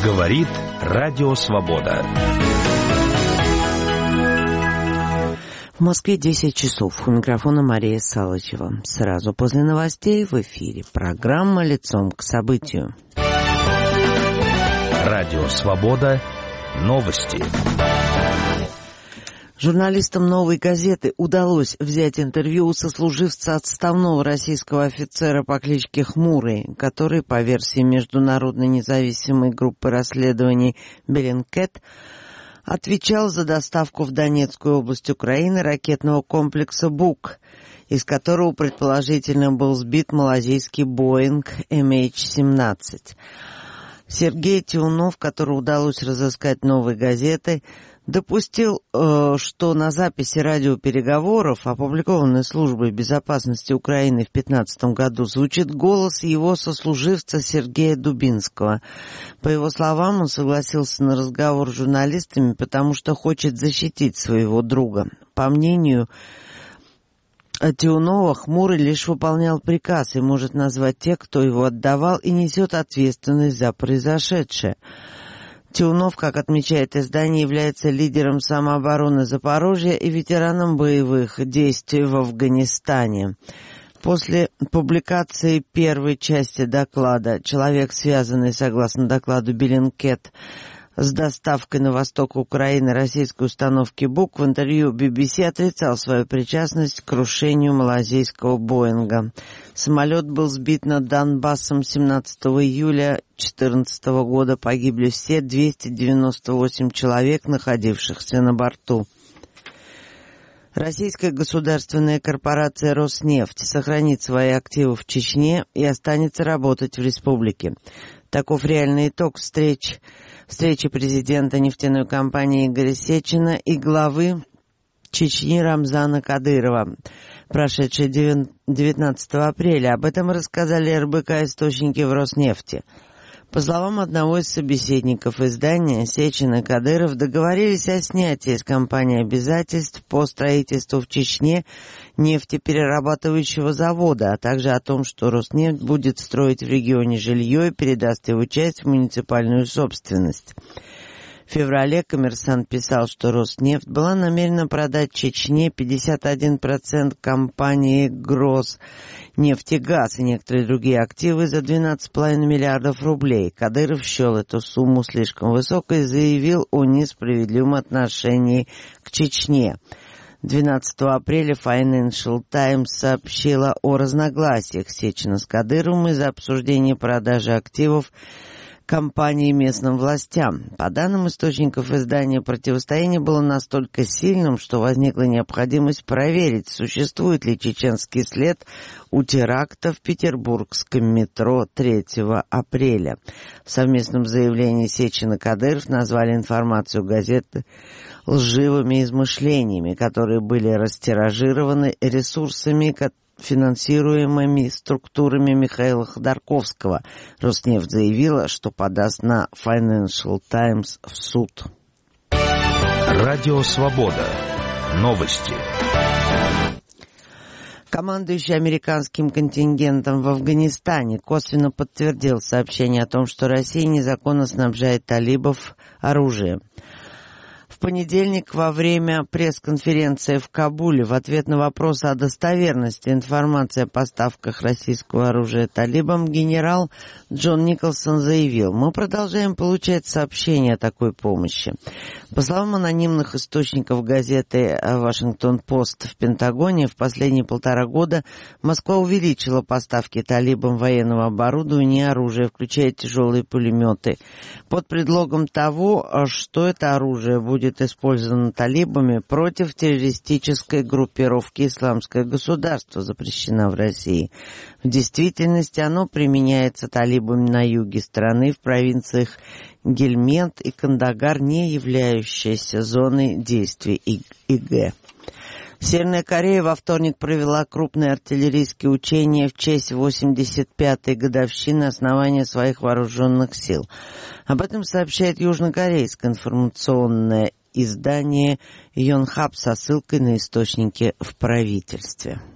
Говорит Радио Свобода. В Москве 10 часов. У микрофона Мария Салычева. Сразу после новостей в эфире программа «Лицом к событию». Радио Свобода. Новости. Журналистам «Новой газеты» удалось взять интервью у сослуживца отставного российского офицера по кличке Хмурый, который, по версии Международной независимой группы расследований Bellingcat, отвечал за доставку в Донецкую область Украины ракетного комплекса «Бук», из которого предположительно был сбит малазийский Боинг MH17. Сергей Тиунов, которого удалось разыскать «Новой газетой», допустил, что на записи радиопереговоров, опубликованной Службой безопасности Украины в 2015 году, звучит голос его сослуживца Сергея Дубинского. По его словам, он согласился на разговор с журналистами, потому что хочет защитить своего друга. По мнению Тиунова, Хмурый лишь выполнял приказ и может назвать тех, кто его отдавал, и несет ответственность за произошедшее. Тиунов, как отмечает издание, является лидером самообороны Запорожья и ветераном боевых действий в Афганистане. После публикации первой части доклада «Человек, связанный, согласно докладу Bellingcat, с доставкой на восток Украины российской установки «Бук», в интервью BBC отрицал свою причастность к крушению малазийского Боинга. Самолет был сбит над Донбассом 17 июля 2014 года. Погибли все 298 человек, находившихся на борту. Российская государственная корпорация «Роснефть» сохранит свои активы в Чечне и останется работать в республике. Таков реальный итог встречи президента нефтяной компании Игоря Сечина и главы Чечни Рамзана Кадырова, прошедшей 19 апреля. Об этом рассказали РБК источники в Роснефти. По словам одного из собеседников издания, Сечин и Кадыров договорились о снятии с компании обязательств по строительству в Чечне нефтеперерабатывающего завода, а также о том, что Роснефть будет строить в регионе жилье и передаст его часть в муниципальную собственность. В феврале «Коммерсант» писал, что Роснефть была намерена продать Чечне 51% компании «Грознефтегаз» и некоторые другие активы за 12,5 миллиардов рублей. Кадыров счел эту сумму слишком высокой и заявил о несправедливом отношении к Чечне. 12 апреля Financial Times сообщила о разногласиях Сечина с Кадыровым из-за обсуждения продажи активов компании местным властям. По данным источников издания, противостояние было настолько сильным, что возникла необходимость проверить, существует ли чеченский след у теракта в петербургском метро 3 апреля. В совместном заявлении Сечин и Кадыров назвали информацию газеты лживыми измышлениями, которые были растиражированы ресурсами, финансируемыми структурами Михаила Ходорковского. Роснефть заявила, что подаст на Financial Times в суд. Радио Свобода. Новости. Командующий американским контингентом в Афганистане косвенно подтвердил сообщение о том, что Россия незаконно снабжает талибов оружием. В понедельник во время пресс-конференции в Кабуле в ответ на вопрос о достоверности информации о поставках российского оружия талибам генерал Джон Николсон заявил: «Мы продолжаем получать сообщения о такой помощи». По словам анонимных источников газеты «Вашингтон-Пост», в Пентагоне в последние 1,5 года Москва увеличила поставки талибам военного оборудования и оружия, включая тяжелые пулеметы, под предлогом того, что это оружие будет использовано талибами против террористической группировки «Исламское государство», запрещена в России. В действительности оно применяется талибами на юге страны, в провинциях Гельмент и Кандагар, не являющиеся зоной действий ИГ. Северная Корея во вторник провела крупные артиллерийские учения в честь 85-й годовщины основания своих вооруженных сил. Об этом сообщает южнокорейское информационное издание Йонхап со ссылкой на источники в правительстве.